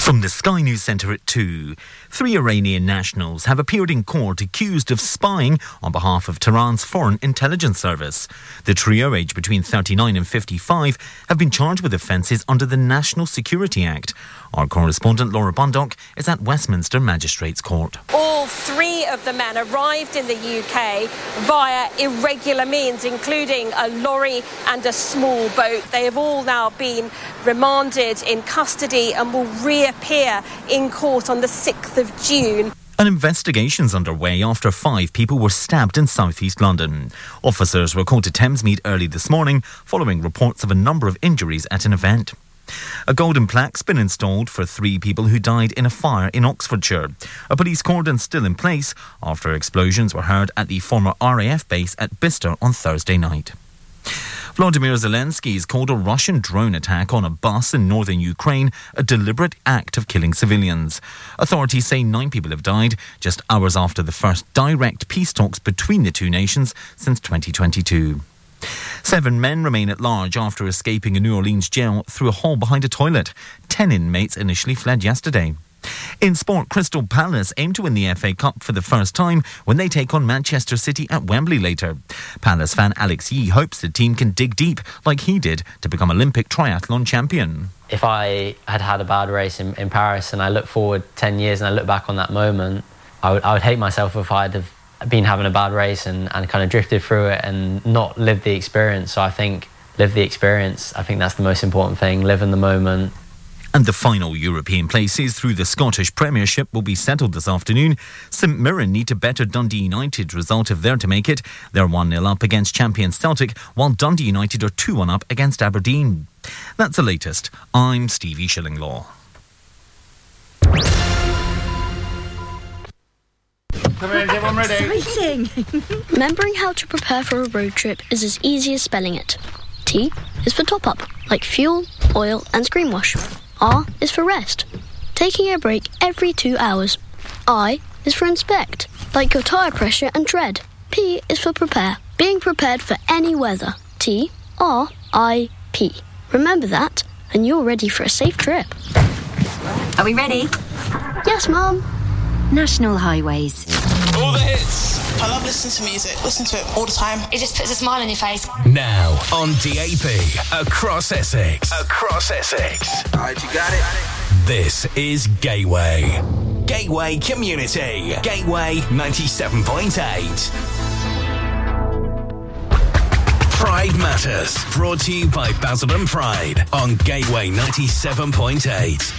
From the Sky News Centre at 2, 3 Iranian nationals have appeared in court accused of spying on behalf of Tehran's Foreign Intelligence Service. The trio, aged between 39 and 55, have been charged with offences under the National Security Act. Our correspondent Laura Bundock is at Westminster Magistrates Court. All 3 of the men arrived in the UK via irregular means, including a lorry and a small boat. They have all now been remanded in custody and will reappear in court on the 6th of June. An investigation's underway after 5 people were stabbed in southeast London. Officers were called to Thamesmead early this morning following reports of a number of injuries at an event. A golden plaque's been installed for 3 people who died in a fire in Oxfordshire. A police cordon's still in place after explosions were heard at the former RAF base at Bicester on Thursday night. Volodymyr Zelensky has called a Russian drone attack on a bus in northern Ukraine a deliberate act of killing civilians. Authorities say 9 people have died just hours after the first direct peace talks between the 2 nations since 2022. 7 men remain at large after escaping a New Orleans jail through a hole behind a toilet. 10 inmates initially fled yesterday. In sport, Crystal Palace aim to win the FA Cup for the first time when they take on Manchester City at Wembley later. Palace fan Alex Yee hopes the team can dig deep like he did to become Olympic triathlon champion. If I had a bad race in Paris and I look forward 10 years and I look back on that moment, I would hate myself if I'd have been having a bad race and kind of drifted through it and not lived the experience. So I think live the experience. I think that's the most important thing. Live in the moment. And the final European places through the Scottish Premiership will be settled this afternoon. St Mirren need to better Dundee United's result if they're to make it. They're 1-0 up against champion Celtic, while Dundee United are 2-1 up against Aberdeen. That's the latest. I'm Stevie Shillinglaw. Everyone ready? Exciting! Remembering how to prepare for a road trip is as easy as spelling it. T is for top up, like fuel, oil and screen wash. R is for rest, taking a break every 2 hours. I is for inspect, like your tyre pressure and tread. P is for prepare, being prepared for any weather. T-R-I-P. Remember that, and you're ready for a safe trip. Are we ready? Yes, Mum. National Highways. All the hits. I love listening to music. Listen to it all the time. It just puts a smile on your face. Now on DAB across Essex. Across Essex. All right, you got it. This is Gateway. Gateway Community. Gateway 97.8. Pride Matters. Brought to you by Basildon Pride on Gateway 97.8.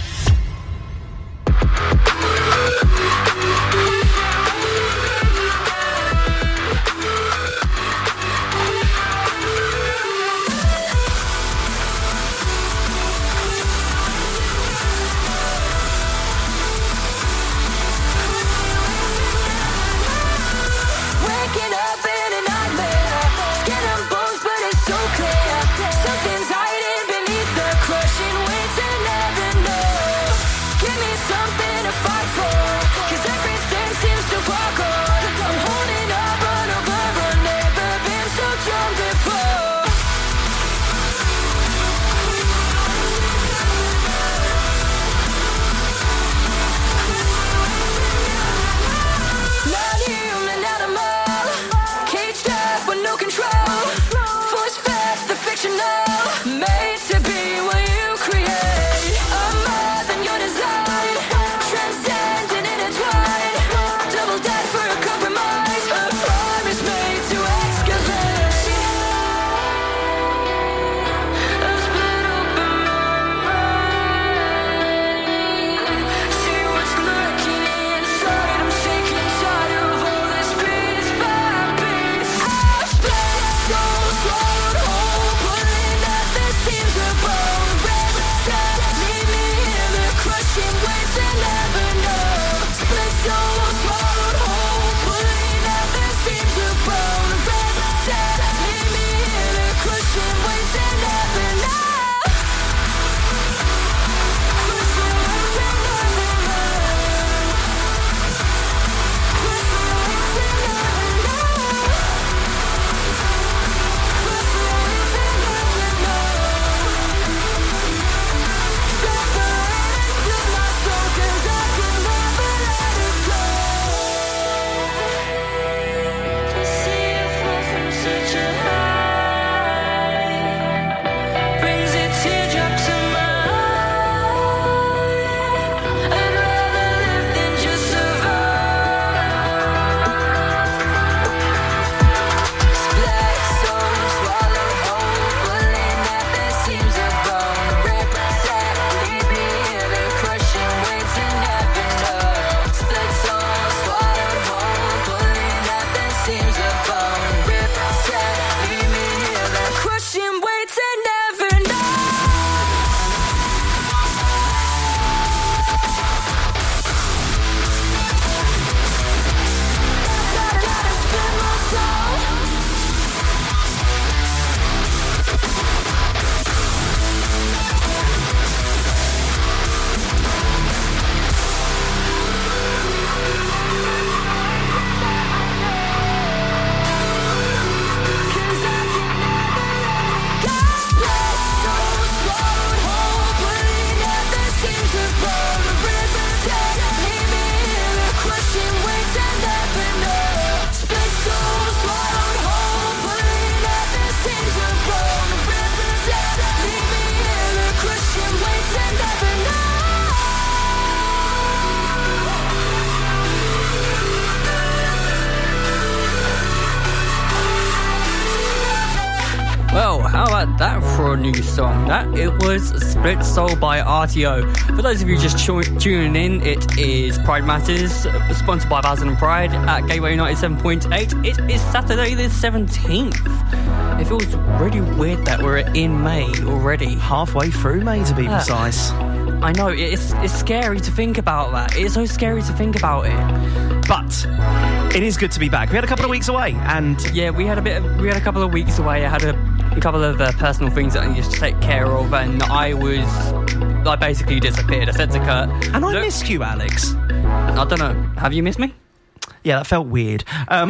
for a new song. It was Split Soul by RTO. For those of you just tuning in, it is Pride Matters, sponsored by Basil and Pride at Gateway 97.8. It is Saturday the 17th. It feels really weird that we're in May already. Halfway through May, to be precise. I know, it's scary to think about that. It's so scary to think about it. But it is good to be back. We had a couple of weeks away, and yeah, we had a couple of weeks away. I had a couple of personal things that I needed to take care of, and I basically disappeared. I said to Kurt, and I missed you, Alex. I don't know. Have you missed me? Yeah, that felt weird.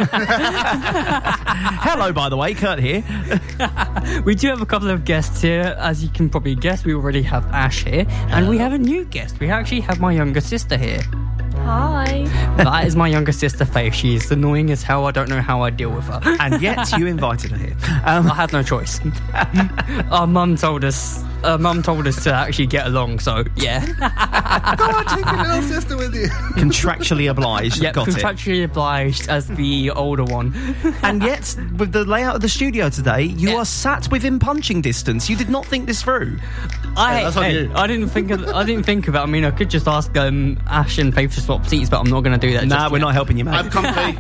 Hello, by the way, Kurt here. We do have a couple of guests here. As you can probably guess, we already have Ash here, and we have a new guest. We actually have my younger sister here. Hi. That is my younger sister, Faith. She's annoying as hell. I don't know how I deal with her. And yet you invited her here. I had no choice. Our mum told us to actually get along, so yeah. Go on, take your little sister with you. Contractually obliged. Yep, got contractually obliged as the older one. And yet, with the layout of the studio today, you are sat within punching distance. You did not think this through. I didn't think of it. I mean, I could just ask Ash and Faith to swap seats, but I'm not going to do that. Nah, we're not helping you, mate. I'm comfy.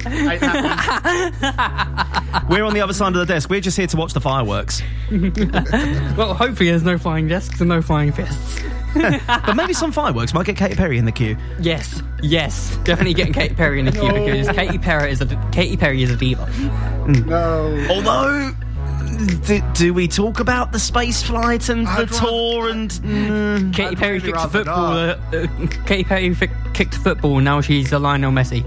We're on the other side of the desk. We're just here to watch the fireworks. Well, hopefully there's no flying desks and no flying fists. But maybe some fireworks might get Katy Perry in the queue. Yes, definitely getting Katy Perry in the queue because Katy Perry is a diva. No. Although, do we talk about the space flight and the tour and Katy Perry kicked a football? Katy Perry kicked a football. Now she's a Lionel Messi.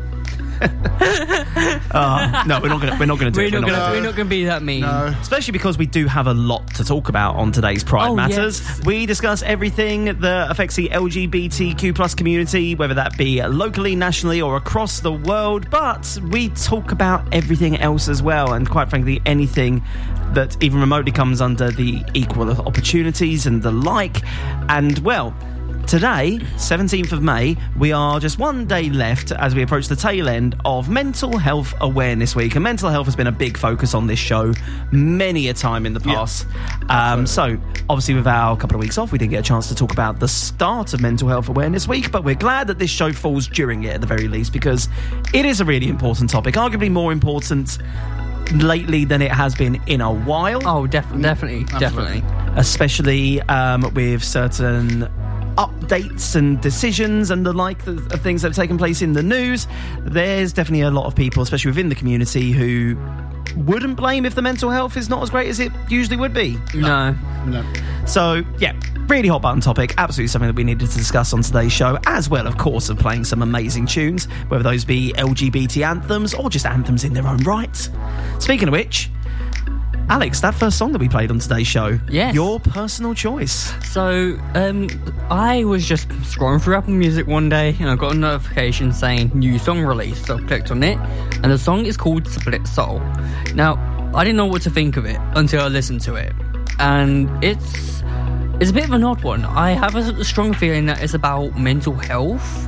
No, we're not going to do it. We're not going to be that mean. No. Especially because we do have a lot to talk about on today's Pride Matters. Yes. We discuss everything that affects the LGBTQ plus community, whether that be locally, nationally, or across the world. But we talk about everything else as well, and quite frankly, anything that even remotely comes under the equal opportunities and the like. And well, today, 17th of May, we are just one day left as we approach the tail end of Mental Health Awareness Week. And mental health has been a big focus on this show many a time in the past. So, obviously, with our couple of weeks off, we didn't get a chance to talk about the start of Mental Health Awareness Week, but we're glad that this show falls during it at the very least, because it is a really important topic, arguably more important lately than it has been in a while. Oh, definitely. Especially with certain updates and decisions and the like of things that have taken place in the news. There's definitely a lot of people, especially within the community, who wouldn't blame if the mental health is not as great as it usually would be. No. So, yeah, really hot button topic. Absolutely something that we needed to discuss on today's show, as well, of course, of playing some amazing tunes, whether those be LGBT anthems or just anthems in their own right. Speaking of which, Alex, that first song that we played on today's show, yes, your personal choice. So, I was just scrolling through Apple Music one day and I got a notification saying new song release. So I clicked on it, and the song is called Split Soul. Now, I didn't know what to think of it until I listened to it, and it's a bit of an odd one. I have a strong feeling that it's about mental health.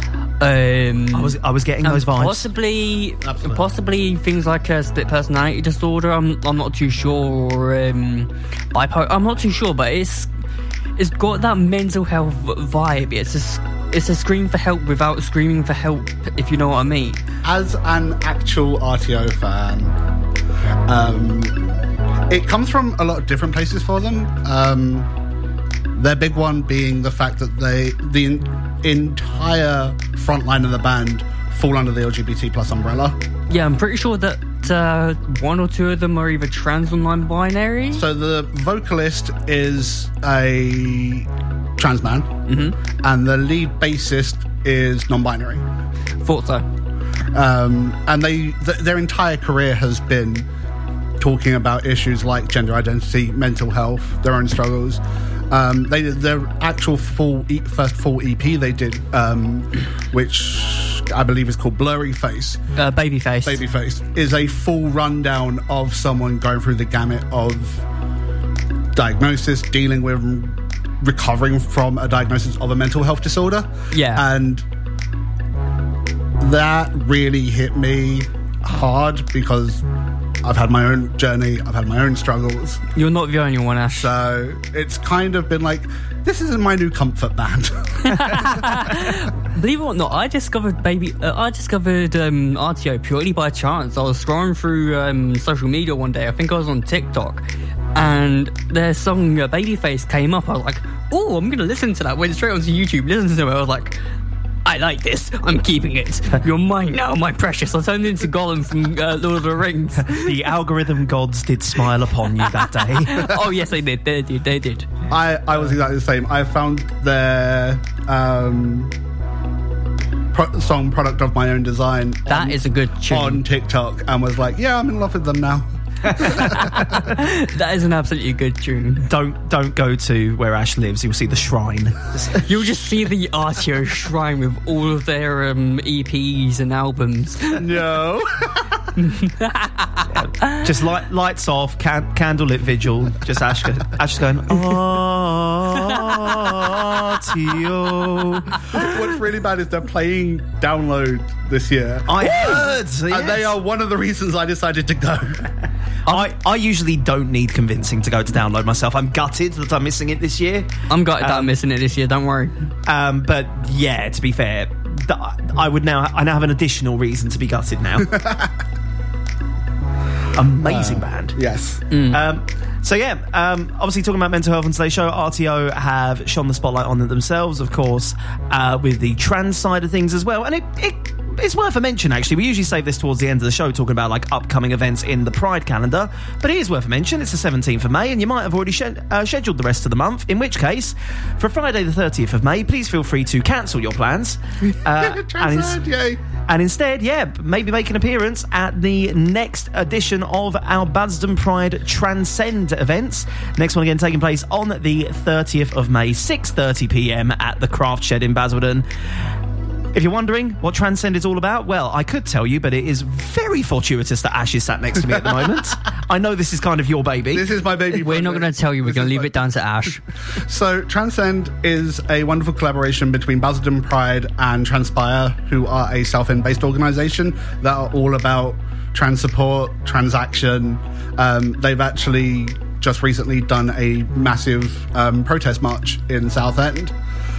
I was getting those vibes. Possibly things like a split personality disorder. I'm not too sure. Or bipolar. I'm not too sure, but it's got that mental health vibe. It's a scream for help without screaming for help, if you know what I mean. As an actual RTO fan, it comes from a lot of different places for them. Their big one being the fact that the entire front line of the band fall under the LGBT plus umbrella. Yeah, I'm pretty sure that one or two of them are either trans or non-binary. So the vocalist is a trans man, and the lead bassist is non-binary. Thought so. And their entire career has been talking about issues like gender identity, mental health, their own struggles. Their actual first full EP they did, which I believe is called Blurry Face. Babyface is a full rundown of someone going through the gamut of diagnosis, dealing with, recovering from a diagnosis of a mental health disorder. Yeah. And that really hit me hard because I've had my own journey, I've had my own struggles. You're not the only one, Ash. So it's kind of been like, this isn't my new comfort band. Believe it or not, I discovered RTO purely by chance. I was scrolling through social media one day. I think I was on TikTok, and their song Babyface came up. I was like, oh, I'm going to listen to that. Went straight onto YouTube, listened to it. I was like, I like this. I'm keeping it. You're mine now, my precious. I turned into Gollum from Lord of the Rings. The algorithm gods did smile upon you that day. Oh, yes, they did. They did. I was exactly the same. I found their song Product of My Own Design. That is a good tune. On TikTok, and was like, yeah, I'm in love with them now. That is an absolutely good tune. Don't go to where Ash lives. You'll see the shrine. You'll just see the RTO shrine with all of their EPs and albums. No. Just lights off, candlelit vigil. Just Ash going, RTO. What's really bad is they're playing Download this year. I heard. Yes. And they are one of the reasons I decided to go. I usually don't need convincing to go to Download myself. I'm gutted that I'm missing it this year. I'm gutted that I'm missing it this year, don't worry. But yeah, to be fair, I now have an additional reason to be gutted now. Amazing band. Yes. So yeah, obviously talking about mental health on today's show, RTO have shone the spotlight on it themselves, of course, with the trans side of things as well. And it's worth a mention, actually. We usually save this towards the end of the show, talking about like upcoming events in the Pride calendar, but it is worth a mention. It's the 17th of May, and you might have already scheduled the rest of the month, in which case, for Friday the 30th of May, please feel free to cancel your plans. And instead, maybe make an appearance at the next edition of our Basden Pride Transcend events. Next one again taking place on the 30th of May, 6:30pm at the Craft Shed in Basildon. If you're wondering what Transcend is all about, well, I could tell you, but it is very fortuitous that Ash is sat next to me at the moment. I know this is kind of your baby. This is my baby. We're not going to tell you. We're going to leave it down to Ash. So, Transcend is a wonderful collaboration between Basildon Pride and Transpire, who are a South End-based organisation that are all about trans support, trans action. They've actually just recently done a massive protest march in South End.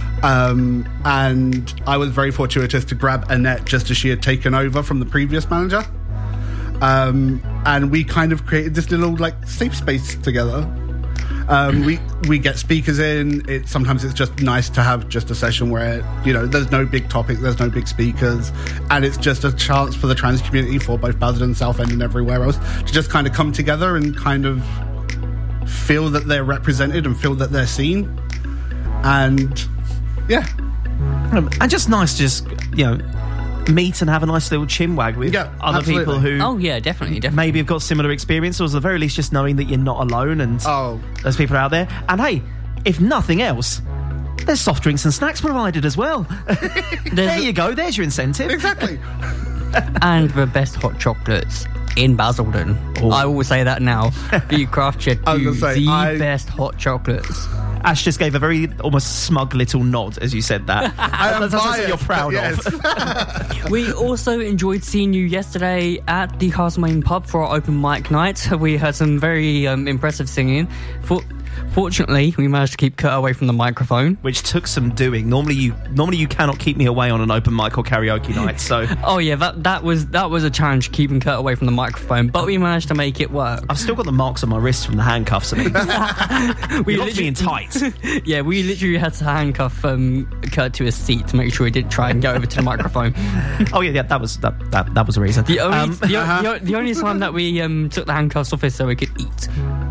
And I was very fortuitous to grab Annette just as she had taken over from the previous manager. And we kind of created this little safe space together. We get speakers in. Sometimes it's just nice to have just a session where, there's no big topic, there's no big speakers, and it's just a chance for the trans community, for both Basildon, South End and everywhere else, to just kind of come together and kind of feel that they're represented and feel that they're seen. And yeah. And just nice to just, meet and have a nice little chinwag with other people who... Oh, yeah, definitely. Maybe have got similar experience, or at the very least just knowing that you're not alone and there's people out there. And hey, if nothing else, there's soft drinks and snacks provided as well. There you go, there's your incentive. Exactly. And the best hot chocolates in Basildon. Ooh. I will say that now. The Craft Shed do the best hot chocolates. Ash just gave a very almost smug little nod as you said that. That's something you're proud of. We also enjoyed seeing you yesterday at the Castlemaine pub for our open mic night. We heard some very impressive singing. Fortunately, we managed to keep Kurt away from the microphone, which took some doing. Normally you cannot keep me away on an open mic or karaoke night. So oh yeah, that was a challenge, keeping Kurt away from the microphone, but we managed to make it work. I've still got the marks on my wrists from the handcuffs. I mean, we locked me in tight. Yeah, we literally had to handcuff Kurt to his seat to make sure he didn't try and go over to the microphone. Oh yeah, that was a reason. The only time that we took the handcuffs off is so we could eat.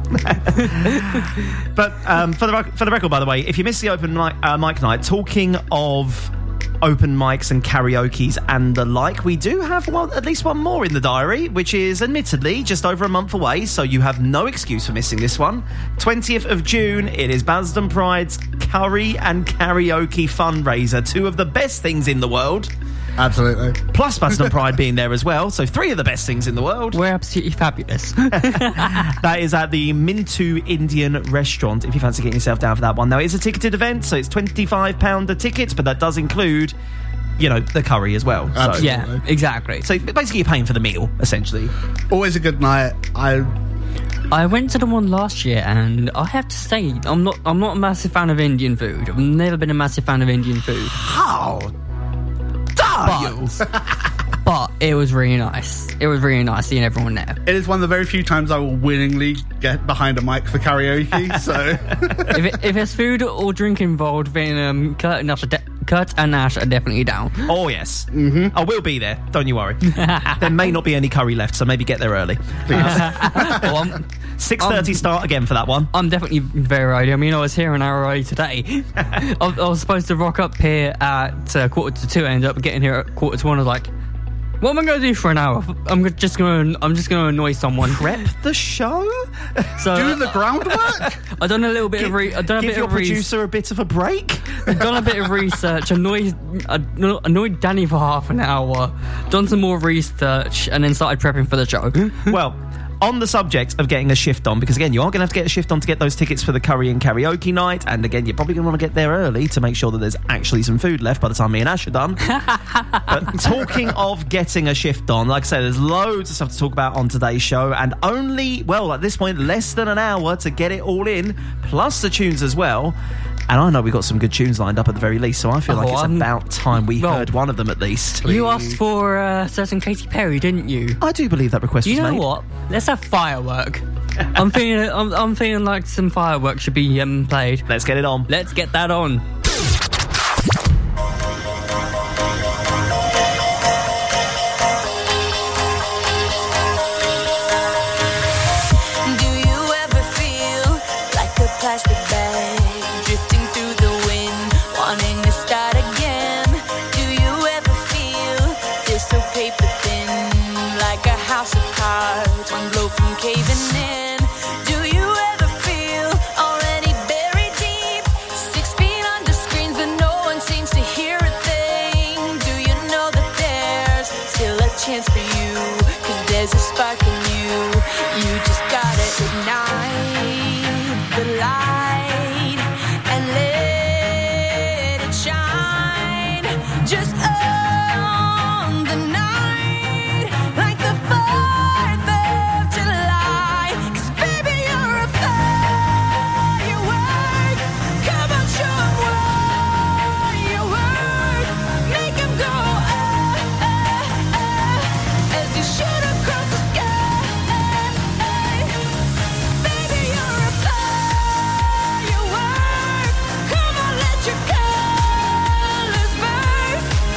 But for the record, by the way, if you missed the open mic night, talking of open mics and karaoke's and the like, we do have at least one more in the diary, which is admittedly just over a month away, so you have no excuse for missing this one. 20th of June, it is Basden Pride's Curry and Karaoke fundraiser, two of the best things in the world. Absolutely. Plus Basden Pride being there as well, so three of the best things in the world. We're absolutely fabulous. That is at the Mintu Indian Restaurant, if you fancy getting yourself down for that one. Now, it's a ticketed event, so it's £25 a ticket, but that does include the curry as well. So. Absolutely. Yeah, exactly. So basically, you're paying for the meal, essentially. Always a good night. I went to the one last year, and I have to say, I'm not a massive fan of Indian food. I've never been a massive fan of Indian food. How dare you? But it was really nice. It was really nice seeing everyone there. It is one of the very few times I will willingly get behind a mic for karaoke. So, if there's food or drink involved, then Kurt and Ash are definitely down. Oh yes, I will be there. Don't you worry. There may not be any curry left, so maybe get there early. 6:30 start again for that one. I'm definitely very early. I mean, I was here an hour early today. I was supposed to rock up here at 1:45. I ended up getting here at 1:45. I was like, what am I going to do for an hour? I'm just going to annoy someone. Prep the show? So, do the groundwork? I've done a little bit give your producer a bit of a break. I've done a bit of research. Annoyed Danny for half an hour. Done some more research, and then started prepping for the show. Well, on the subject of getting a shift on, because again, you are going to have to get a shift on to get those tickets for the curry and karaoke night, and again, you're probably going to want to get there early to make sure that there's actually some food left by the time me and Ash are done. But talking of getting a shift on, like I say, there's loads of stuff to talk about on today's show, and only, well, at this point, less than an hour to get it all in, plus the tunes as well. And I know we've got some good tunes lined up at the very least, so I feel like it's about time we heard one of them at least. You asked for a certain Katy Perry, didn't you? I do believe that request was made. You know what? Let's have firework. I'm feeling like some firework should be played. Let's get it on. Let's get that on. Do you ever feel like a plastic bag? Wanting to start again. Do you ever feel this so paper thin, like a house of cards, one blow from caving in? Do you ever feel already buried deep, 6 feet under screens, but no one seems to hear a thing? Do you know that there's still a chance for you, 'cause there's a spark in you. You just gotta ignite the light and let shine just on the night, like the 4th of July. 'Cause baby, you're a firework. Come on, show 'em what you work. Make 'em go as you shoot across the sky. Baby, you're a firework. Come on, let your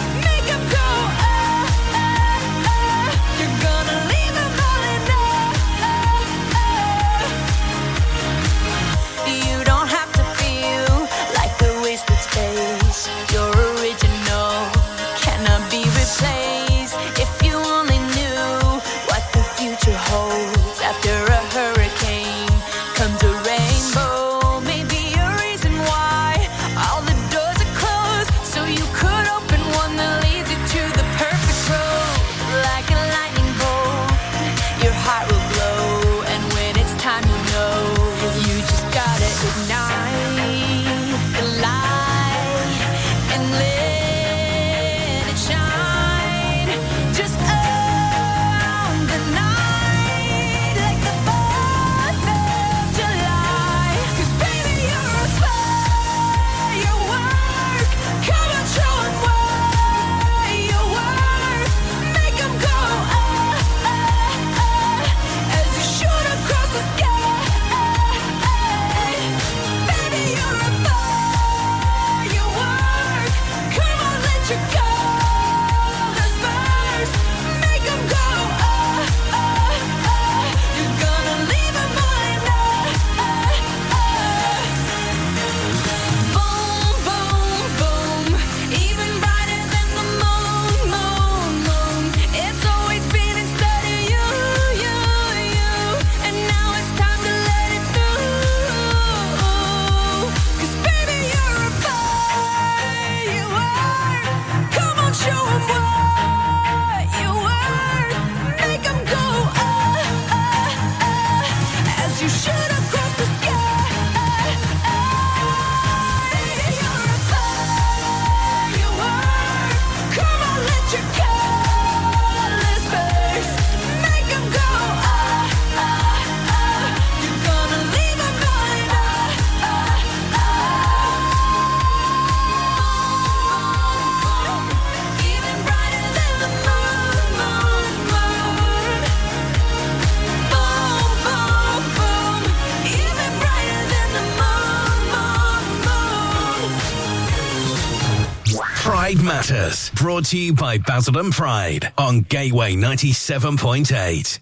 Matters, brought to you by Basildon Pride on Gateway 97.8.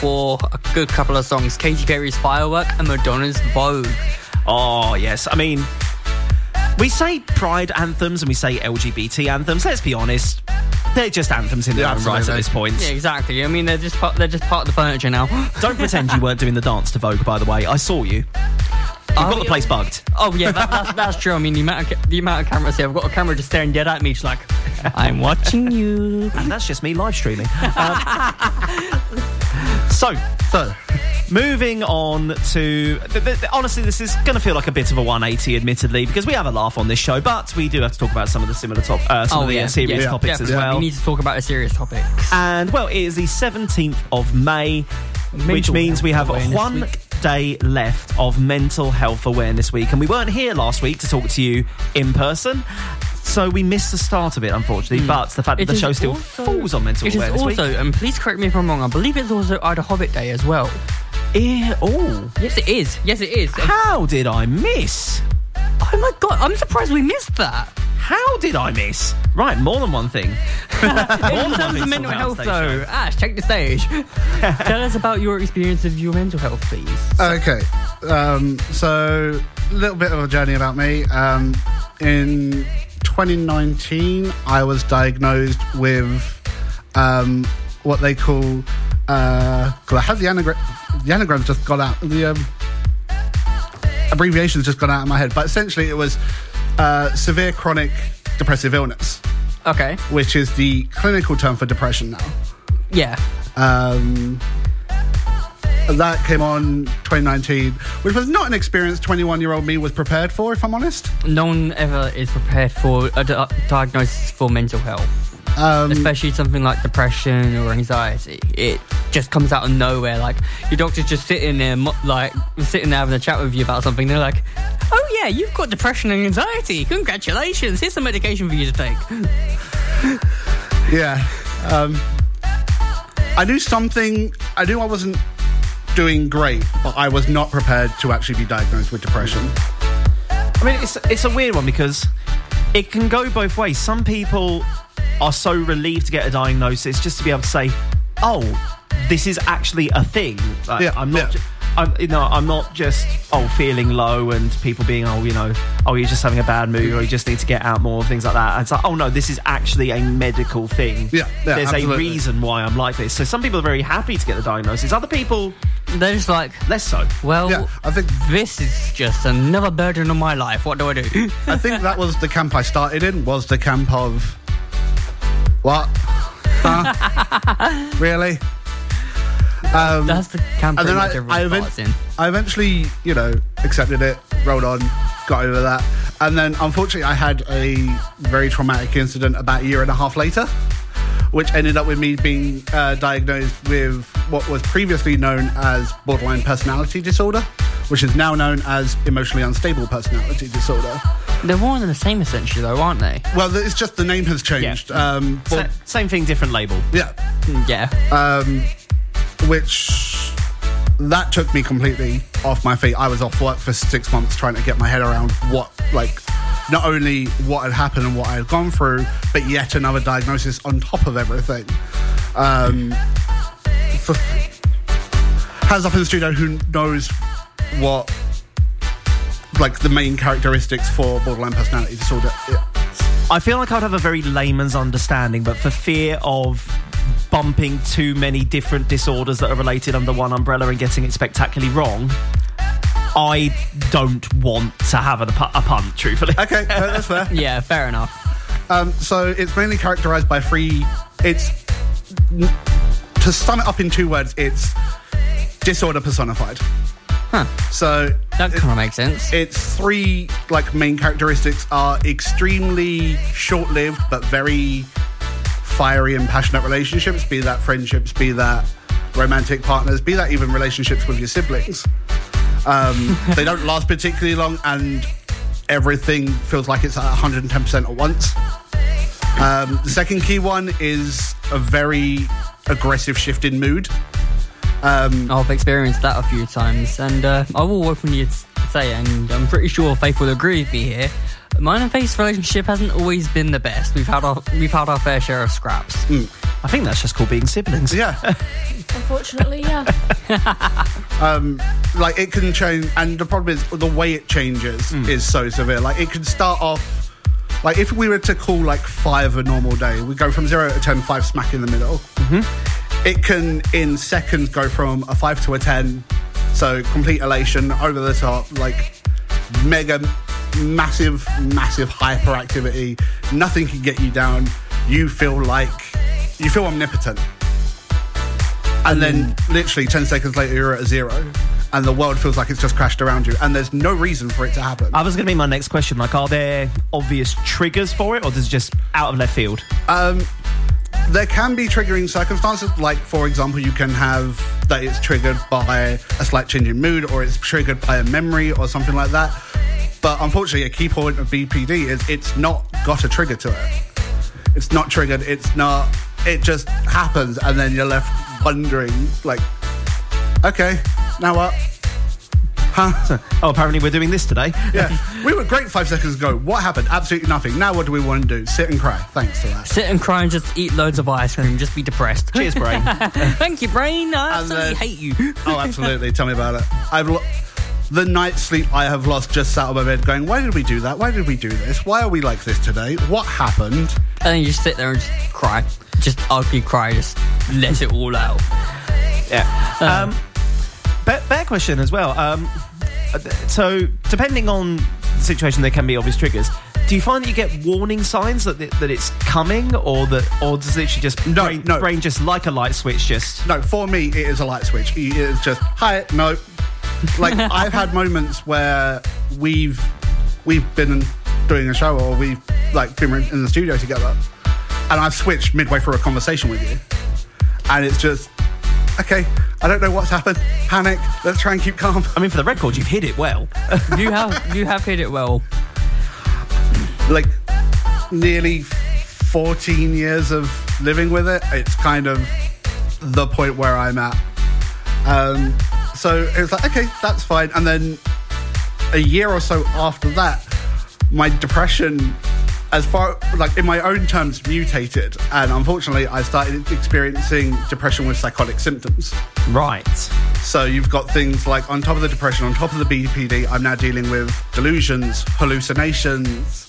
for a good couple of songs. Katy Perry's Firework and Madonna's Vogue. Oh, yes. I mean, we say pride anthems and we say LGBT anthems. Let's be honest. They're just anthems in their own right at this point. Yeah, exactly. I mean, they're just part of the furniture now. Don't pretend you weren't doing the dance to Vogue, by the way. I saw you. You've got the place bugged. Oh, yeah, that's true. I mean, the amount of cameras here, I've got a camera just staring dead at me. She's like, I'm watching you. And that's just me live streaming. So, moving on to... honestly, this is going to feel like a bit of a 180, admittedly, because we have a laugh on this show, but we do have to talk about some of the similar serious topics as well. We need to talk about a serious topic. And, well, it is the 17th of May, which means we have 1 day left of Mental Health Awareness Week. And we weren't here last week to talk to you in person, so we missed the start of it, unfortunately. But the fact that the show still falls on Mental Awareness Week. It is also, and please correct me if I'm wrong, I believe it's also Ida Hobbit Day as well. Oh. Yes, it is. Yes, it is. How did I miss? Oh my God, I'm surprised we missed that. How did I miss? Right, more than one thing. In terms of mental health, though, Ash, take the stage. Tell us about your experience of your mental health, please. Okay, so a little bit of a journey about me. In 2019, I was diagnosed with what they call... I have the anagram's just gone out. The abbreviation's just gone out of my head. But essentially, it was severe chronic depressive illness. Okay. Which is the clinical term for depression now. Yeah. That came on 2019, which was not an experience 21-year-old me was prepared for, if I'm honest. No one ever is prepared for a diagnosis for mental health. Especially something like depression or anxiety. It just comes out of nowhere. Like, your doctor's just sitting there having a chat with you about something. They're like, oh yeah, you've got depression and anxiety. Congratulations, here's some medication for you to take. Yeah. I knew I wasn't doing great, but I was not prepared to actually be diagnosed with depression. I mean, it's a weird one because it can go both ways. Some people are so relieved to get a diagnosis just to be able to say, oh, this is actually a thing. Like, yeah, I'm not just feeling low and people being you're just having a bad mood or you just need to get out more, things like that. And it's like, oh no, this is actually a medical thing. Yeah, there's absolutely a reason why I'm like this. So some people are very happy to get the diagnosis. Other people, they're just like, less so. Well, yeah, I think this is just another burden on my life. What do I do? I think that was the camp I started in, was the camp of, what? Huh? Really? That's the camp and then I eventually, accepted it, rolled on, got over that. And then, unfortunately, I had a very traumatic incident about a year and a half later, which ended up with me being diagnosed with what was previously known as borderline personality disorder, which is now known as emotionally unstable personality disorder. They're one and the same, essentially, though, aren't they? Well, it's just the name has changed. Yeah. Same thing, different label. Yeah. Yeah. Which that took me completely off my feet. I was off work for 6 months trying to get my head around not only what had happened and what I had gone through, but yet another diagnosis on top of everything. Hands up in the studio who knows what the main characteristics for borderline personality disorder. Yeah. I feel like I'd have a very layman's understanding, but for fear of bumping too many different disorders that are related under one umbrella and getting it spectacularly wrong, I don't want to have a punt, truthfully. Okay, that's fair. Yeah, fair enough. So it's mainly characterised by to sum it up in 2 words, it's disorder personified. Huh. So that kind of makes sense. Its 3 main characteristics are extremely short-lived but very fiery and passionate relationships, be that friendships, be that romantic partners, be that even relationships with your siblings. They don't last particularly long and everything feels like it's at 110% at once. The second key one is a very aggressive shift in mood. I've experienced that a few times, and I will openly say, and I'm pretty sure Faith will agree with me here, mine and Faith's relationship hasn't always been the best. We've had our fair share of scraps. I think that's just called being siblings. Yeah. Unfortunately, yeah. Like, it can change, and the problem is the way it changes is so severe. Like, it can start off, like, if we were to call, like, 5 a normal day, we go from 0 to 10, 5 smack in the middle. It can, in seconds, go from a 5 to a 10, so complete elation, over the top, like, mega, massive hyperactivity. Nothing can get you down. You feel omnipotent. And then, literally, 10 seconds later, you're at a 0. And the world feels like it's just crashed around you. And there's no reason for it to happen. I was going to be my next question. Like, are there obvious triggers for it, or does it just out of left field? There can be triggering circumstances. Like, for example, you can have that it's triggered by a slight change in mood, or it's triggered by a memory or something like that. But unfortunately, a key point of BPD is it's not got a trigger to it. It's not triggered. It just happens. And then you're left wondering, like, okay, now what? Huh? Oh, apparently we're doing this today. Yeah. We were great 5 seconds ago. What happened? Absolutely nothing. Now what do we want to do? Sit and cry. Thanks for that. Sit and cry and just eat loads of ice cream. Just be depressed. Cheers, Brain. Thank you, Brain. I absolutely hate you. Oh, absolutely. Tell me about it. The night's sleep I have lost just sat on my bed going, why did we do that? Why did we do this? Why are we like this today? What happened? And then you just sit there and just cry. Just ugly cry. Just let it all out. Yeah. Bear question as well. So, depending on the situation, there can be obvious triggers. Do you find that you get warning signs that it's coming, or does it just brain just like a light switch? Just no. For me, it is a light switch. It is just hi, no. Like, I've had moments where we've been doing a show, or we've like been in the studio together, and I've switched midway through a conversation with you, and it's just, okay, I don't know what's happened. Panic. Let's try and keep calm. I mean, for the record, you've hit it well. You have hit it well. Like, nearly 14 years of living with it, it's kind of the point where I'm at. So it's like, okay, that's fine. And then a year or so after that, my depression, as far, like, in my own terms, mutated. And unfortunately, I started experiencing depression with psychotic symptoms. Right. So you've got things like, on top of the depression, on top of the BPD, I'm now dealing with delusions, hallucinations,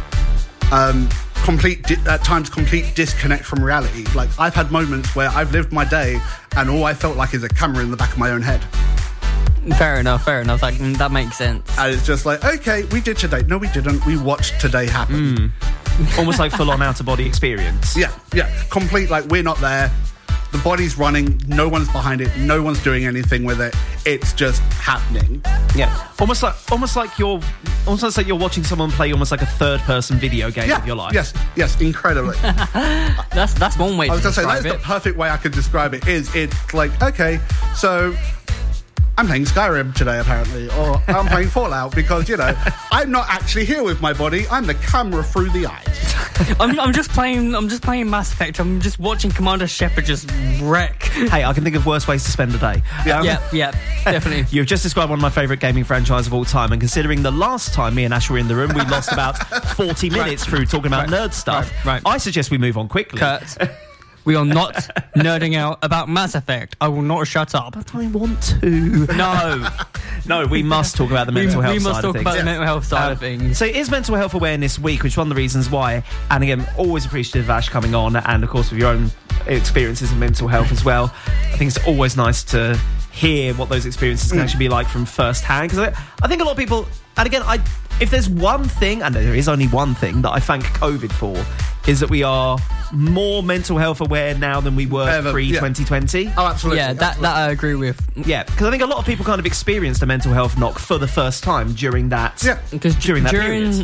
at times complete disconnect from reality. Like, I've had moments where I've lived my day and all I felt like is a camera in the back of my own head. Fair enough. Like, that makes sense. And it's just like, okay, we did today. No, we didn't. We watched today happen. Almost like full-on out-of-body experience. Yeah. Complete, like, we're not there. The body's running. No one's behind it. No one's doing anything with it. It's just happening. Yeah. Almost like you're watching someone play almost like a third-person video game of your life. Yes, incredibly. That's one way to describe it. I was going to say, that's the perfect way I could describe it. It's like, okay, so I'm playing Skyrim today, apparently, or I'm playing Fallout, because, I'm not actually here with my body. I'm the camera through the eyes. I'm just playing Mass Effect. I'm just watching Commander Shepard just wreck. Hey, I can think of worse ways to spend the day. Yeah, definitely. You've just described one of my favourite gaming franchises of all time, and considering the last time me and Ash were in the room, we lost about 40 minutes through talking about nerd stuff. Right. I suggest we move on quickly. Kurt, we are not nerding out about Mass Effect. I will not shut up. But I want to. No, we must talk about the mental health side of things. We must talk about the mental health side of things. So it is Mental Health Awareness Week, which is one of the reasons why, and again, always appreciative of Ash coming on, and of course with your own experiences in mental health as well. I think it's always nice to hear what those experiences can actually be like from first hand, because I think a lot of people, and again, if there's one thing, and there is only one thing that I thank COVID for, is that we are more mental health aware now than we were pre-2020. Oh, absolutely. Yeah, that I agree with. Yeah, because I think a lot of people kind of experienced a mental health knock for the first time during that. Yeah, because during when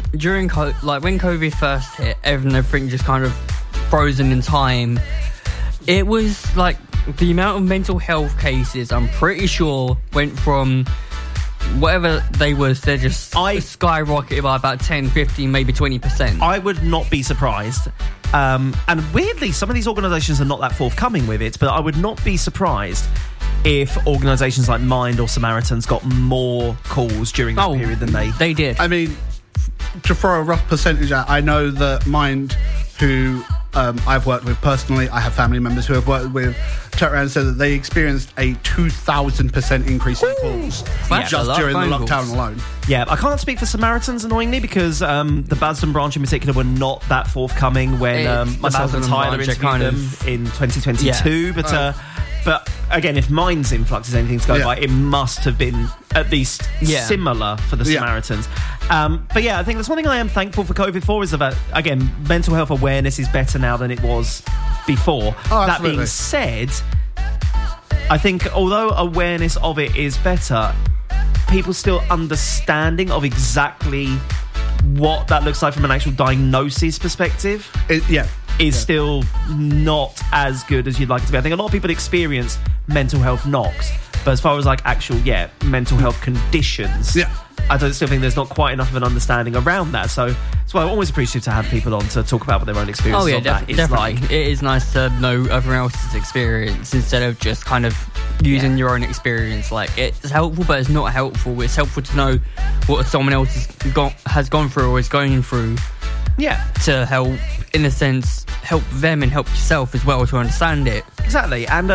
COVID first hit, everything just kind of frozen in time. It was like the amount of mental health cases, I'm pretty sure, went from whatever they was, they just skyrocketed by about 10, 15, maybe 20%. I would not be surprised. And weirdly, some of these organisations are not that forthcoming with it, but I would not be surprised if organisations like Mind or Samaritans got more calls during that period than they did. I mean, to throw a rough percentage out, I know that Mind, who I've worked with personally. I have family members who have worked with, turned around and said that they experienced a 2,000% increase in calls just during the lockdown alone. Yeah, I can't speak for Samaritans, annoyingly, because the Basildon branch in particular were not that forthcoming when myself and Tyler interviewed them in 2022. But again, if Mind's Influx is anything to go by, it must have been at least similar for the Samaritans. But yeah, I think that's one thing I am thankful for COVID for is that, again, mental health awareness is better now than it was before. That being said, I think although awareness of it is better, people still understanding of exactly what that looks like from an actual diagnosis perspective is still not as good as you'd like it to be. I think a lot of people experience mental health knocks, but as far as like actual mental health conditions, I don't still think there's not quite enough of an understanding around that. So that's why I'm always appreciative to have people on to talk about what their own experiences of that is like. It is nice to know everyone else's experience instead of just kind of using your own experience. Like, it's helpful, but it's not helpful. It's helpful to know what someone else has gone through or is going through. Yeah. To help, in a sense, help them and help yourself as well to understand it. Exactly. And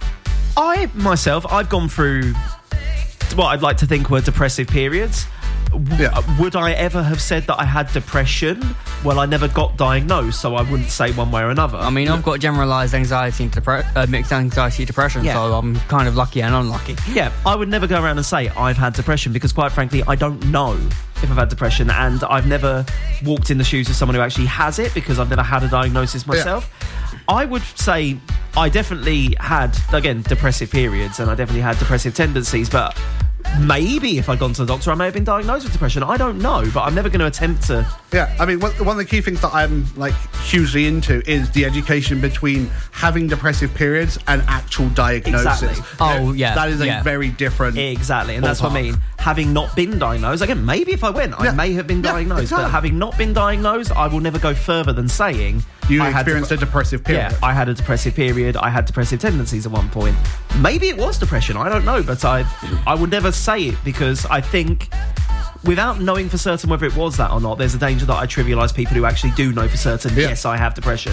I've gone through what I'd like to think were depressive periods. Would I ever have said that I had depression? Well, I never got diagnosed, so I wouldn't say one way or another. I mean, I've got generalised anxiety and mixed anxiety depression, so I'm kind of lucky and unlucky. Yeah, I would never go around and say I've had depression because, quite frankly, I don't know if I've had depression, and I've never walked in the shoes of someone who actually has it because I've never had a diagnosis myself. I would say I definitely had, again, depressive periods, and I definitely had depressive tendencies, but maybe if I'd gone to the doctor I may have been diagnosed with depression. I don't know, but I'm never going to attempt to. Yeah, I mean, one of the key things that I'm like hugely into is the education between having depressive periods and actual diagnosis. Exactly. That is a very different. Exactly, and that's what I mean. Having not been diagnosed, again, maybe if I went, I may have been diagnosed, but having not been diagnosed, I will never go further than saying you experienced a depressive period. Yeah, I had a depressive period. I had depressive tendencies at one point. Maybe it was depression. I don't know, but I would never say it because I think, without knowing for certain whether it was that or not, there's a danger that I trivialise people who actually do know for certain. Yes, I have depression.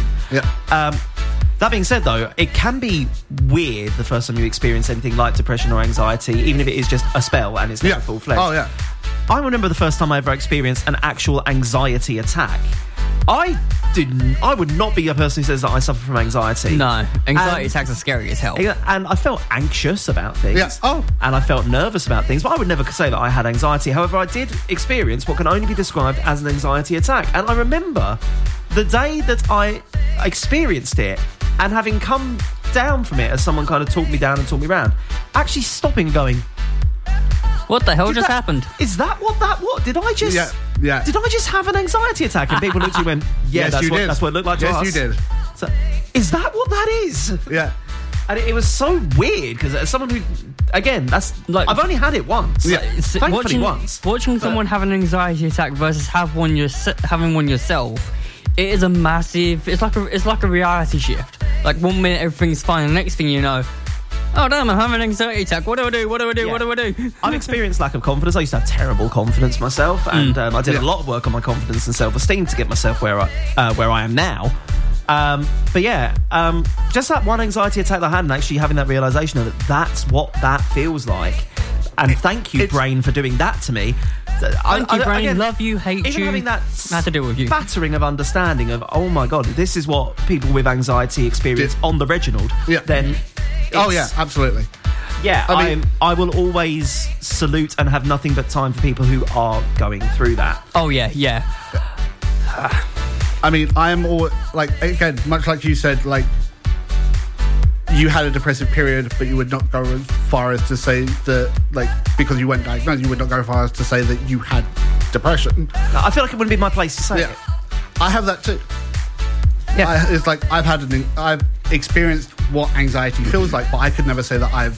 That being said, though, it can be weird the first time you experience anything like depression or anxiety, even if it is just a spell and it's not full-fledged. I remember the first time I ever experienced an actual anxiety attack. I would not be a person who says that I suffer from anxiety. No, anxiety attacks are scary as hell. And I felt anxious about things. And I felt nervous about things, but I would never say that I had anxiety. However, I did experience what can only be described as an anxiety attack. And I remember the day that I experienced it, and having come down from it as someone kind of talked me down and talked me around, actually stopping and going, what the hell just happened? Is that what? Did I just... Yeah. Did I just have an anxiety attack? And people looked at you and went, yes, that's what it looked like to us. Yes, you did. So, is that what that is? Yeah. And it was so weird, because as someone who... Again, that's... like, I've only had it once. Thankfully once. Watching someone have an anxiety attack versus having one yourself, it is a massive... It's like a reality shift. Like, 1 minute everything's fine, and the next thing you know... Oh damn, I'm having an anxiety attack. What do I do? What do I do? I've experienced lack of confidence. I used to have terrible confidence myself, and I did a lot of work on my confidence and self-esteem to get myself where I am now. Just that one anxiety attack that I had, and actually having that realisation of that's what that feels like. And thank you, brain, for doing that to me. Thank you, brain. Again, love you, hate even you. Having that had to deal with you. Battering of understanding of, oh my god, this is what people with anxiety experience on the Reginald. Then. Oh yeah, absolutely. Yeah, I will always salute and have nothing but time for people who are going through that. Oh yeah. I mean, I am all like, again, much like you said, like, you had a depressive period, but you would not go as far as to say that, like, because you weren't diagnosed, you would not go as far as to say that you had depression. I feel like it wouldn't be my place to say it. I have that too. Yeah, it's like I've experienced what anxiety feels like, but I could never say that I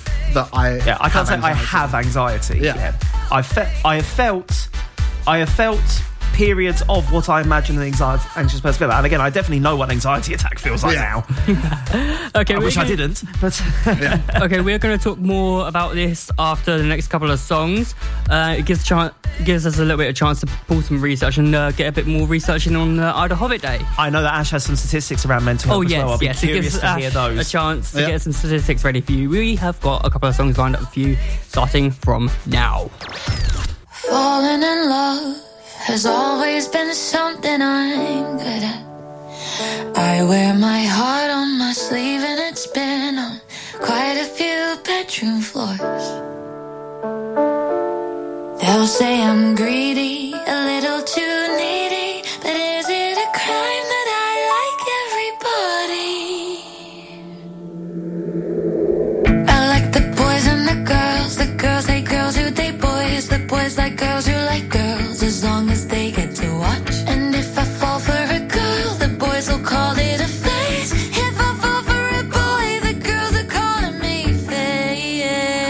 can't say I have anxiety. Yeah. I have felt periods of what I imagine an anxious person feels. And again, I definitely know what an anxiety attack feels like now. Okay, I wish I didn't, but... Okay, we're going to talk more about this after the next couple of songs. It gives us a little bit of chance to pull some research and get a bit more research in on Ida Hobbit Day. I know that Ash has some statistics around mental health as well. I'll be curious to hear those. A chance to get some statistics ready for you. We have got a couple of songs lined up for you, starting from now. Falling in love has always been something I'm good at. I wear my heart on my sleeve and it's been on quite a few bedroom floors. They'll say I'm greedy, a little too needy, but is it a crime that I like everybody? I like the boys and the girls hate girls who date boys, the boys like girls who like girls, as long as they get to watch. And if I fall for a girl, the boys will call it a phase. If I fall for a boy, the girls are calling me fake.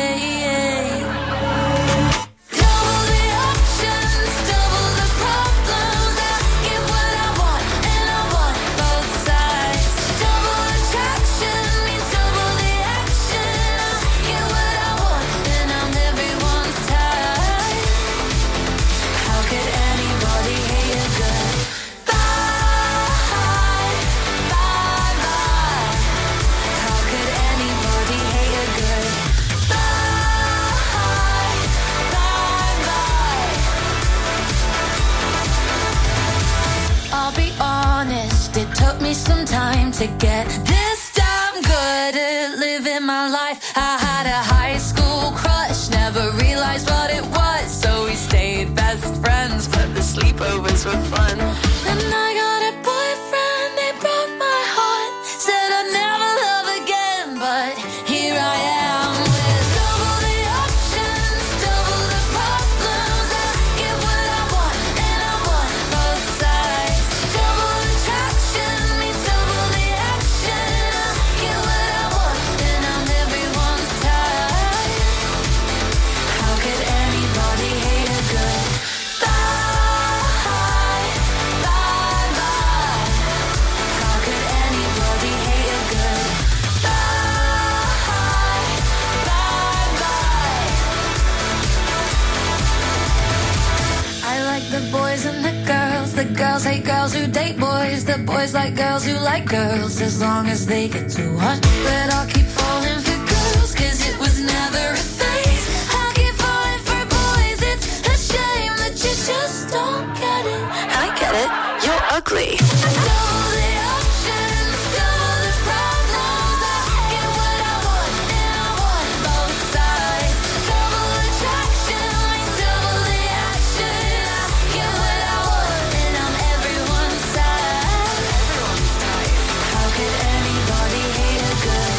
Double the options, double the problems. I get what I want, and I want both sides. Double attraction means double the action. I get what I want, and I'm everyone's type. How could anybody hate a good bye? How could anybody hate a good bye? I'll be honest, it took me some time to get this damn good at living my life. I had a high school crush, never realized what it was, so we stayed best friends, but the sleepovers were fun. Then I got a boyfriend, they broke my heart, said I'd never love again, but here I am with double the options, double the problems. I get what I want, and I want both sides. Double attraction means double the action. I get what I want, and I'm everyone's type. How could anybody hate a good bye? How could anybody hate a good I like the boys and the girls hate girls who date boys, the boys like girls who like girls, as long as they get to watch. But I'll keep falling for girls, cause it was never a phase. I'll keep falling for boys, it's a shame that you just don't get it. I get it, you're ugly. Double the options, double the problems. I get what I want, and I want both sides. Double attraction means double the action. I get what I want, and I'm everyone's side. How could anybody hate a good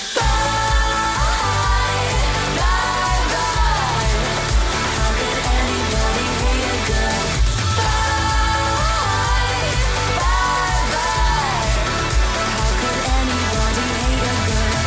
bye? How could anybody hate a good bye? How could anybody hate a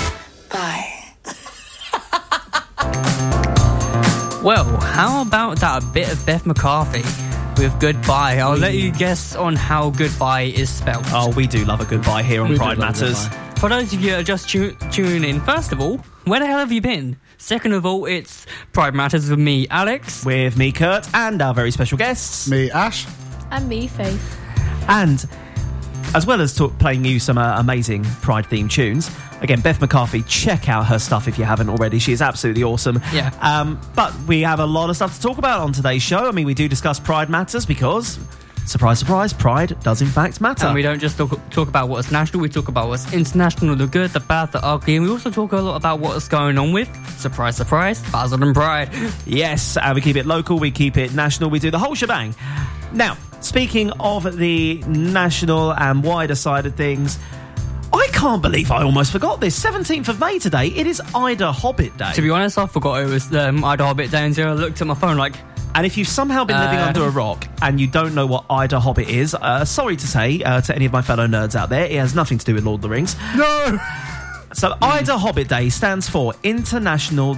good bye? Well, how about that bit of Beth McCarthy with Goodbye? I'll let you guess on how Goodbye is spelled. Oh, we do love a goodbye here on Pride Matters. For those of you that are just tuning in, first of all, where the hell have you been? Second of all, it's Pride Matters with me, Alex. With me, Kurt, and our very special guests. Me, Ash. And me, Faith. And as well as playing you some amazing Pride-themed tunes, again, Beth McCarthy, check out her stuff if you haven't already. She is absolutely awesome. Yeah. But we have a lot of stuff to talk about on today's show. I mean, we do discuss Pride Matters because, surprise, surprise, Pride does in fact matter. And we don't just talk about what's national, we talk about what's international, the good, the bad, the ugly, and we also talk a lot about what's going on with, surprise, surprise, Basildon Pride. Yes, we keep it local, we keep it national, we do the whole shebang. Now, speaking of the national and wider side of things, I can't believe I almost forgot this. 17th of May today, it is Ida Hobbit Day. To be honest, I forgot it was Ida Hobbit Day until I looked at my phone like... And if you've somehow been living under a rock and you don't know what Ida Hobbit is, sorry to say to any of my fellow nerds out there, it has nothing to do with Lord of the Rings. No! So Ida Hobbit Day stands for International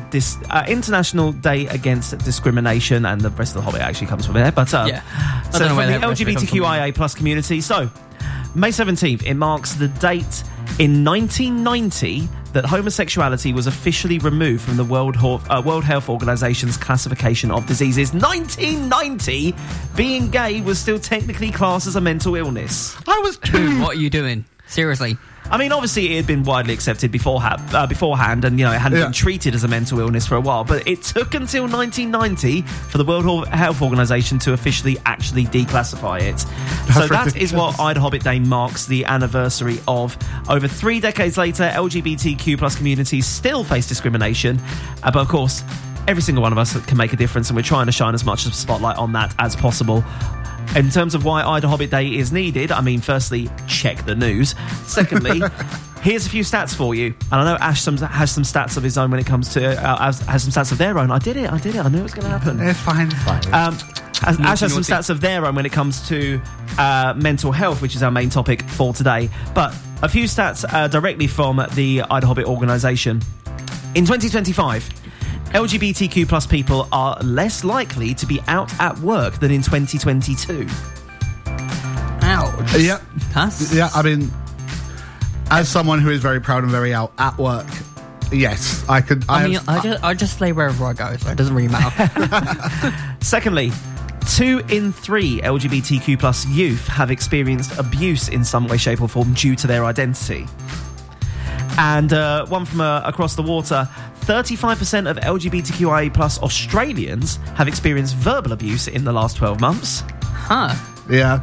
Day Against Discrimination, and the rest of the Hobbit actually comes from there. But so from the LGBTQIA plus community. So May 17th, it marks the date in 1990 that homosexuality was officially removed from the World Health Organization's classification of diseases. 1990, being gay was still technically classed as a mental illness. I was Dude, what are you doing? Seriously. I mean, obviously, it had been widely accepted beforehand, and, it hadn't been treated as a mental illness for a while, but it took until 1990 for the World Health Organization to officially actually declassify it. So that is what Ida Hobbit Day marks the anniversary of. Over 3 decades later, LGBTQ plus communities still face discrimination, but of course, every single one of us can make a difference, and we're trying to shine as much of a spotlight on that as possible. In terms of why Ida Hobbit Day is needed, I mean, firstly, check the news. Secondly, here's a few stats for you. And I know Ash has some stats of his own when it comes to... has some stats of their own. I did it. I knew it was going to happen. It's fine. Ash has some stats of their own when it comes to mental health, which is our main topic for today. But a few stats directly from the Ida Hobbit organisation. In 2025... LGBTQ plus people are less likely to be out at work than in 2022. Ouch. Yeah. That's... Yeah, I mean, as someone who is very proud and very out at work, yes, I could... I just slay wherever I go, so it doesn't really matter. Secondly, 2 in 3 LGBTQ plus youth have experienced abuse in some way, shape or form due to their identity. And one from across the water, 35% of LGBTQIA plus Australians have experienced verbal abuse in the last 12 months. Huh. Yeah.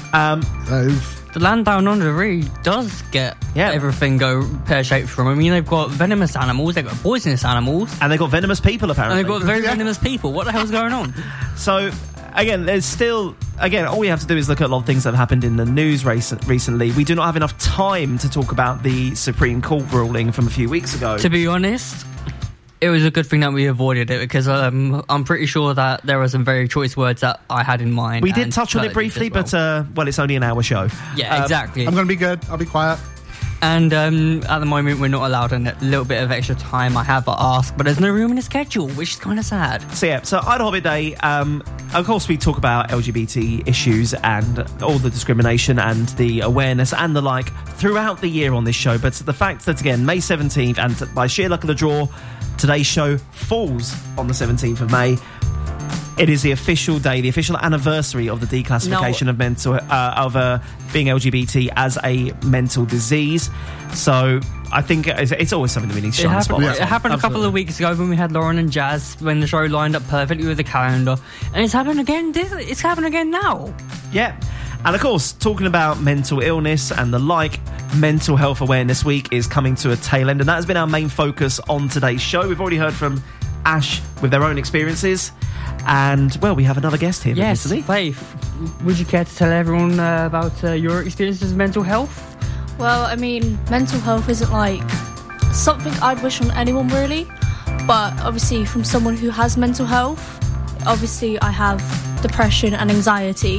The land down under really does get everything go pear-shaped from. I mean, they've got venomous animals, they've got poisonous animals. And they've got venomous people, apparently. And they've got very venomous people. What the hell's going on? So... Again, there's still... Again, all we have to do is look at a lot of things that have happened in the news recently. We do not have enough time to talk about the Supreme Court ruling from a few weeks ago. To be honest, it was a good thing that we avoided it, because I'm pretty sure that there were some very choice words that I had in mind. We did touch on it briefly, but, it's only an hour show. Yeah, exactly. I'm going to be good. I'll be quiet. And at the moment, we're not allowed a little bit of extra time. I have asked, but there's no room in the schedule, which is kind of sad. So Ida Hobbit Day, of course, we talk about LGBT issues and all the discrimination and the awareness and the like throughout the year on this show. But the fact that, again, May 17th, and by sheer luck of the draw, today's show falls on the 17th of May. It is the official day, the official anniversary of the declassification of being LGBT as a mental disease. So I think it's always something that we need to shine the spotlight on. It happened a couple of weeks ago when we had Lauren and Jazz, when the show lined up perfectly with the calendar, and it's happened again. It's happening again now. Yeah. And of course, talking about mental illness and the like, Mental Health Awareness Week is coming to a tail end, and that has been our main focus on today's show. We've already heard from Ash with their own experiences. And, well, we have another guest here. Yes, Faith. Would you care to tell everyone about your experiences with mental health? Well, I mean, mental health isn't, something I'd wish on anyone, really. But, obviously, from someone who has mental health, obviously I have depression and anxiety.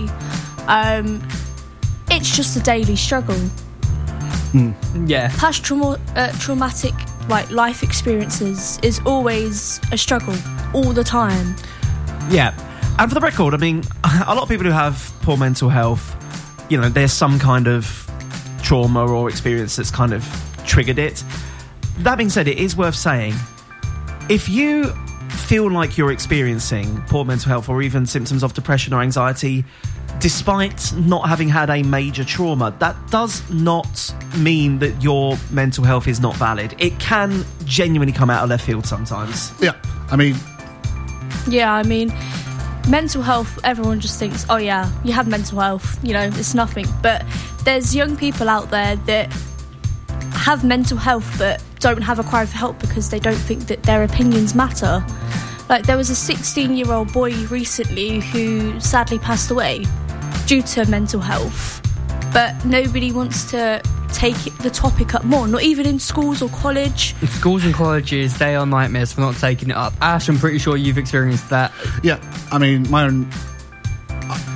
It's just a daily struggle. Yeah. Past traumatic, life experiences is always a struggle, all the time. Yeah, and for the record, I mean, a lot of people who have poor mental health, there's some kind of trauma or experience that's kind of triggered it. That being said, it is worth saying, if you feel like you're experiencing poor mental health or even symptoms of depression or anxiety, despite not having had a major trauma, that does not mean that your mental health is not valid. It can genuinely come out of left field sometimes. Yeah, I mean, mental health, everyone just thinks, oh yeah, you have mental health, it's nothing. But there's young people out there that have mental health but don't have a cry for help because they don't think that their opinions matter. There was a 16-year-old boy recently who sadly passed away due to mental health. But nobody wants to take the topic up more, not even in schools or college. Schools and colleges, they are nightmares for not taking it up. Ash, I'm pretty sure you've experienced that. Yeah, I mean, my own...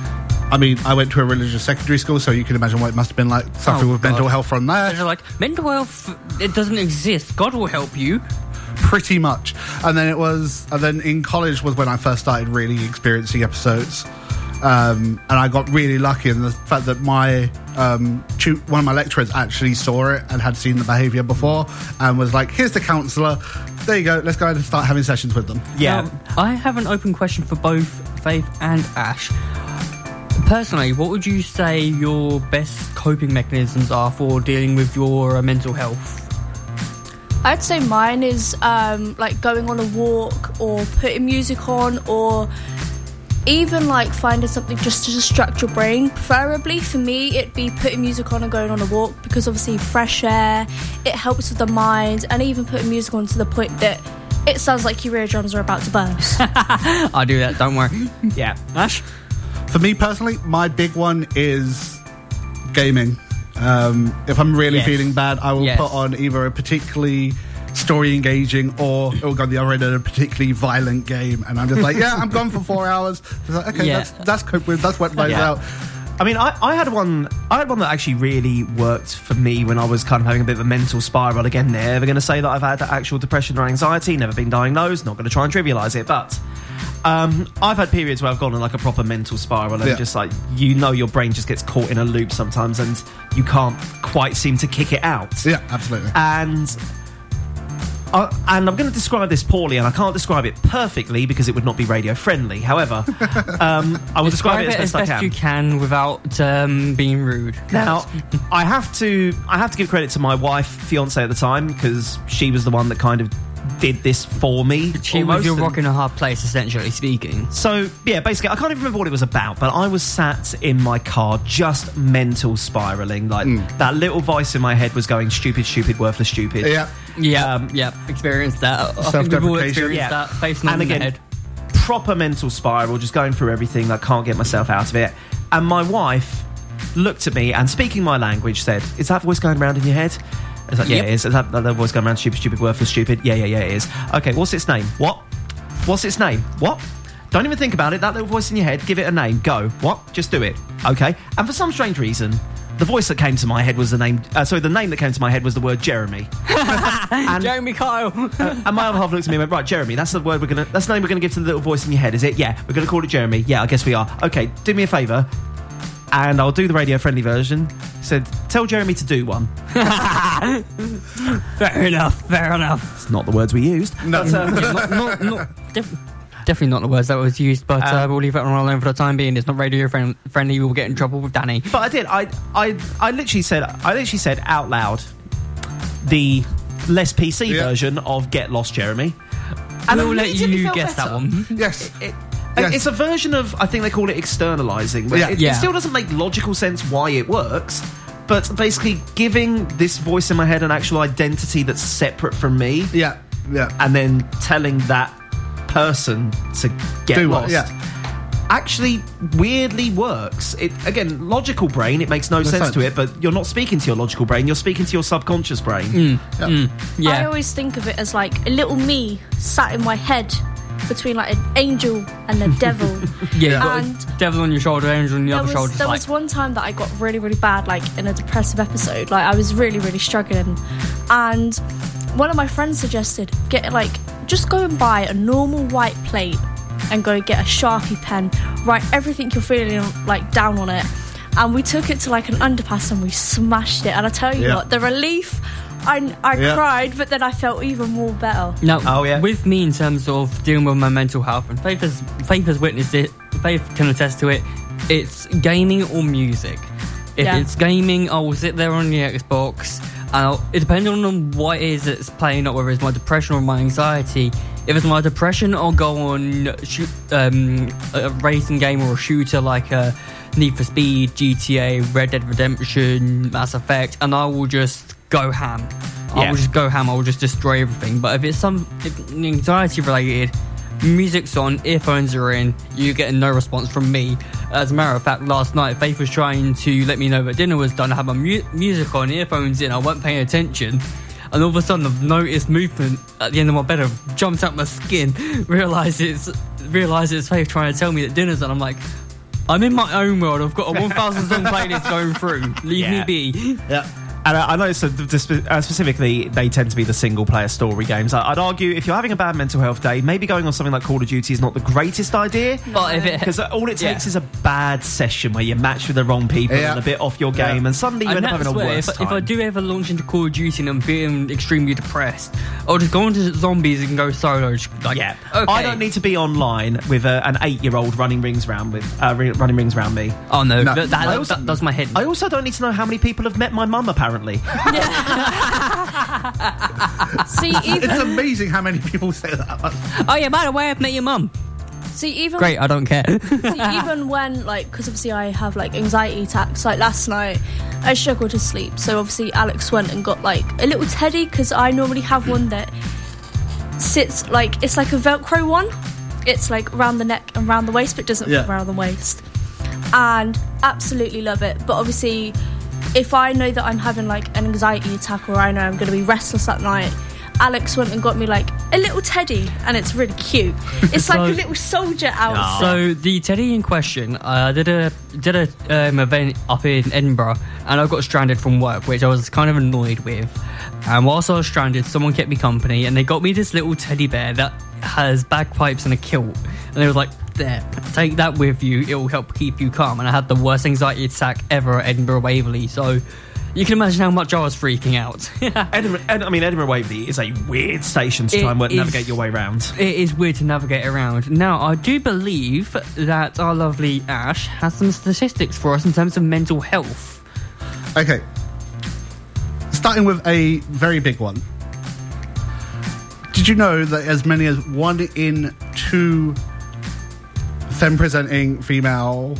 I mean, I went to a religious secondary school, so you can imagine what it must have been like suffering with mental health from there. They're like, mental health, it doesn't exist. God will help you. Pretty much. And then in college was when I first started really experiencing episodes. And I got really lucky in the fact that one of my lecturers actually saw it and had seen the behaviour before and was like, here's the counsellor, there you go, let's go ahead and start having sessions with them. Yeah. I have an open question for both Faith and Ash. Personally, what would you say your best coping mechanisms are for dealing with your mental health? I'd say mine is like going on a walk or putting music on, or even like finding something just to distract your brain. Preferably for me, it'd be putting music on and going on a walk, because obviously fresh air, it helps with the mind, and even putting music on to the point that it sounds like your eardrums are about to burst. I do that, don't worry. Yeah. Ash? For me personally, my big one is gaming. If I'm really feeling bad, I will put on either a particularly story engaging or it will go the other end of a particularly violent game, and I'm just like, I'm gone for 4 hours. It's like, okay, that's cope with, that's what goes out. I mean, I had one that actually really worked for me when I was kind of having a bit of a mental spiral. Again, never going to say that I've had actual depression or anxiety, never been diagnosed, not going to try and trivialise it, but I've had periods where I've gone on like a proper mental spiral and just like, your brain just gets caught in a loop sometimes and you can't quite seem to kick it out. Yeah, absolutely. And I'm going to describe this poorly, and I can't describe it perfectly because it would not be radio friendly. However, I will describe it as best I can. You can without being rude. Now, I have to give credit to my wife, fiance at the time, because she was the one that kind of did this for me. She was your rock in a hard place, essentially speaking. So, yeah, basically, I can't even remember what it was about, but I was sat in my car just mental spiralling. Like, that little voice in my head was going, stupid, stupid, worthless, stupid. Yeah, experienced that. Self-deprecation. That face and again, head. Proper mental spiral, just going through everything. I can't get myself out of it. And my wife looked at me and, speaking my language, said, "Is that voice going around in your head?" I was like, yeah, it is. Is that voice going around, stupid, stupid, worthless, stupid? Yeah, it is. Okay, what's its name? What? What's its name? What? Don't even think about it. That little voice in your head, give it a name. Go. What? Just do it. Okay. And for some strange reason, the voice that came to my head was the name... the name that came to my head was the word Jeremy. And, Jeremy Kyle. And my other half looked at me and went, right, Jeremy, that's the name we're going to give to the little voice in your head, is it? Yeah, we're going to call it Jeremy. Yeah, I guess we are. Okay, do me a favour, and I'll do the radio-friendly version. Said, tell Jeremy to do one. Fair enough. It's not the words we used. No. Definitely not the words that was used, but we'll leave it on alone for the time being. It's not radio friendly. We will get in trouble with Danny. But I did. I literally said out loud the less PC version of Get Lost, Jeremy. And we'll let you guess that one. Yes. It's a version of, I think they call it externalizing, where it still doesn't make logical sense why it works, but basically giving this voice in my head an actual identity that's separate from me. Yeah. And then telling that person to get lost. Actually weirdly works. It, again, logical brain, it makes no sense to it, but you're not speaking to your logical brain, you're speaking to your subconscious brain. I always think of it as like a little me sat in my head between like an angel and a devil. And devil on your shoulder, angel on the other shoulder. There was one time that I got really, really bad, like in a depressive episode. Like I was really, really struggling, and one of my friends suggested just go and buy a normal white plate and go get a Sharpie pen, write everything you're feeling like down on it, and we took it to like an underpass and we smashed it. And I tell you what, the relief. I cried, but then I felt even more better. No, with me in terms of dealing with my mental health, and Faith has witnessed it, Faith can attest to it, it's gaming or music. If it's gaming, I will sit there on the Xbox, and it depends on what it is that's playing up, whether it's my depression or my anxiety. If it's my depression, I'll go on a racing game or a shooter like Need for Speed, GTA, Red Dead Redemption, Mass Effect, and I will just go ham. I will just go ham. I will just destroy everything. But if it's anxiety related, music's on, earphones are in, you get no response from me. As a matter of fact, last night Faith was trying to let me know that dinner was done. I had my music on, earphones in, I wasn't paying attention, and all of a sudden I've noticed movement at the end of my bed. I've jumped out my skin, realise it's Faith trying to tell me that dinner's done. I'm like, I'm in my own world. I've got a 1,000 song playlist going through. Leave me be. Yeah. And I know specifically they tend to be the single-player story games. I'd argue if you're having a bad mental health day, maybe going on something like Call of Duty is not the greatest idea. Because all it takes is a bad session where you match with the wrong people and a bit off your game, and suddenly you end up having a worse time. If I do ever launch into Call of Duty and I'm feeling extremely depressed, I'll just go into zombies and go solo. Okay. I don't need to be online with an 8-year-old running rings around me. Oh no, that does my head. I also don't need to know how many people have met my mum, apparently. See, it's amazing how many people say that. Oh yeah, by the way, I've met your mum. See, even great, I don't care. Even when, like, because obviously I have like anxiety attacks. Like last night, I struggled to sleep. So obviously Alex went and got like a little teddy, because I normally have one that sits like, it's like a Velcro one. It's like around the neck and around the waist, but doesn't fit around the waist. And absolutely love it. But obviously, if I know that I'm having like an anxiety attack, or I know I'm going to be restless at night, Alex went and got me like a little teddy, and it's really cute. It's like a little soldier outfit. So the teddy in question, I did a event up in Edinburgh, and I got stranded from work, which I was kind of annoyed with. And whilst I was stranded, someone kept me company, and they got me this little teddy bear that has bagpipes and a kilt, and they were like, there, take that with you, it will help keep you calm. And I had the worst anxiety attack ever at Edinburgh Waverley, so you can imagine how much I was freaking out. Edinburgh Waverley is a weird station to try and navigate your way around. It is weird to navigate around. Now, I do believe that our lovely Ash has some statistics for us in terms of mental health. Okay. Starting with a very big one. Did you know that as many as 1 in 2 femme-presenting females,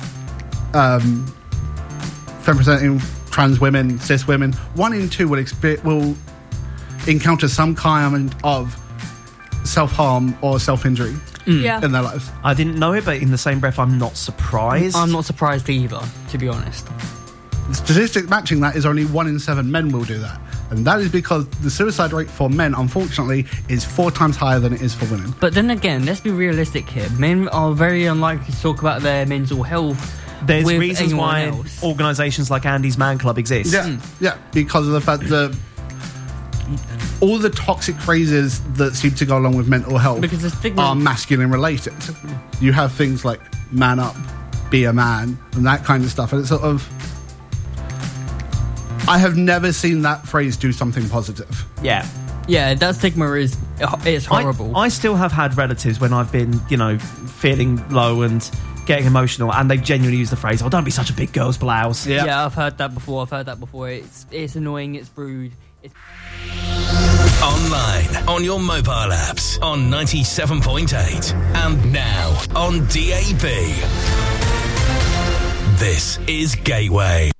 femme-presenting trans women, cis women, 1 in 2 will encounter some kind of self-harm or self-injury in their lives? I didn't know it, but in the same breath, I'm not surprised. I'm not surprised either, to be honest. The statistic matching that is only 1 in 7 men will do that. And that is because the suicide rate for men, unfortunately, is 4 times higher than it is for women. But then again, let's be realistic here. Men are very unlikely to talk about their mental health. There's reasons why organisations like Andy's Man Club exist. Yeah, because of the fact that all the toxic phrases that seem to go along with mental health are masculine related. You have things like man up, be a man, and that kind of stuff. And it's sort of... I have never seen that phrase do something positive. Yeah, that stigma is horrible. I still have had relatives when I've been, feeling low and getting emotional, and they've genuinely used the phrase, "Oh, don't be such a big girl's blouse." Yeah, I've heard that before. It's annoying. It's rude. Online, on your mobile apps, on 97.8, and now on DAB. This is Gateway.